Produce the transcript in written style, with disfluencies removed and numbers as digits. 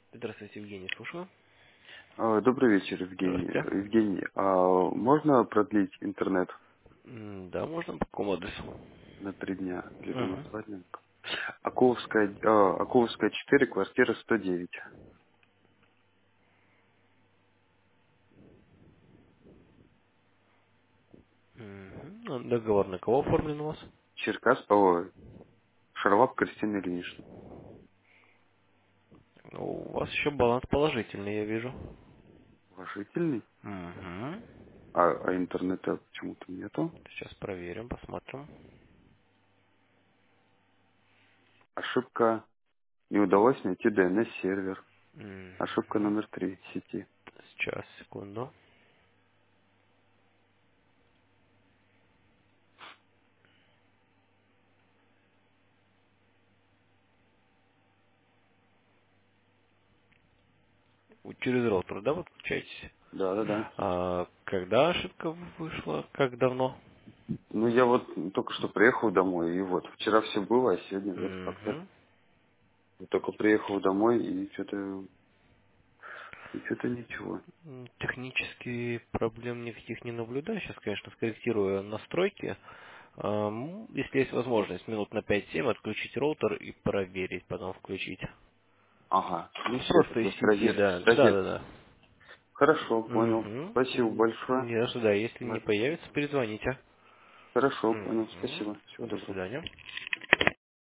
Здравствуйте, Евгений, слушаю. Добрый вечер, Евгений. Здравствуйте. Евгений, можно продлить интернет Да, можно по какому адресу? на 3 дня? Ледонов Угу. Владимир. Аковская 4, квартира 109. Договор на кого оформлен у вас? Шарлап Кристина Ильинична. Ну, у вас еще баланс положительный, я вижу. Положительный? Угу. А интернета почему-то нету. Сейчас проверим, посмотрим. Ошибка. Не удалось найти DNS-сервер. Ошибка Мгм. номер 3 сети. Сейчас, секунду. Вы через роутер, да, подключаетесь? Да. А когда ошибка вышла? Как давно? Ну, я вот только что приехал домой, и вот вчера все было, а сегодня вот как-то Угу. только приехал домой, и что-то ничего. Технически проблем никаких не наблюдаю. Сейчас, конечно, скорректирую настройки. Если есть возможность, минут на 5-7 отключить роутер и проверить, потом включить. Ага, ну все, это Просто из просто сети, да. розетка. Да. Хорошо, понял. Угу. Спасибо большое. Не за что, да. Если не Ладно. появится, перезвоните. Хорошо, понял. Угу. Спасибо. Всего До доброго. свидания.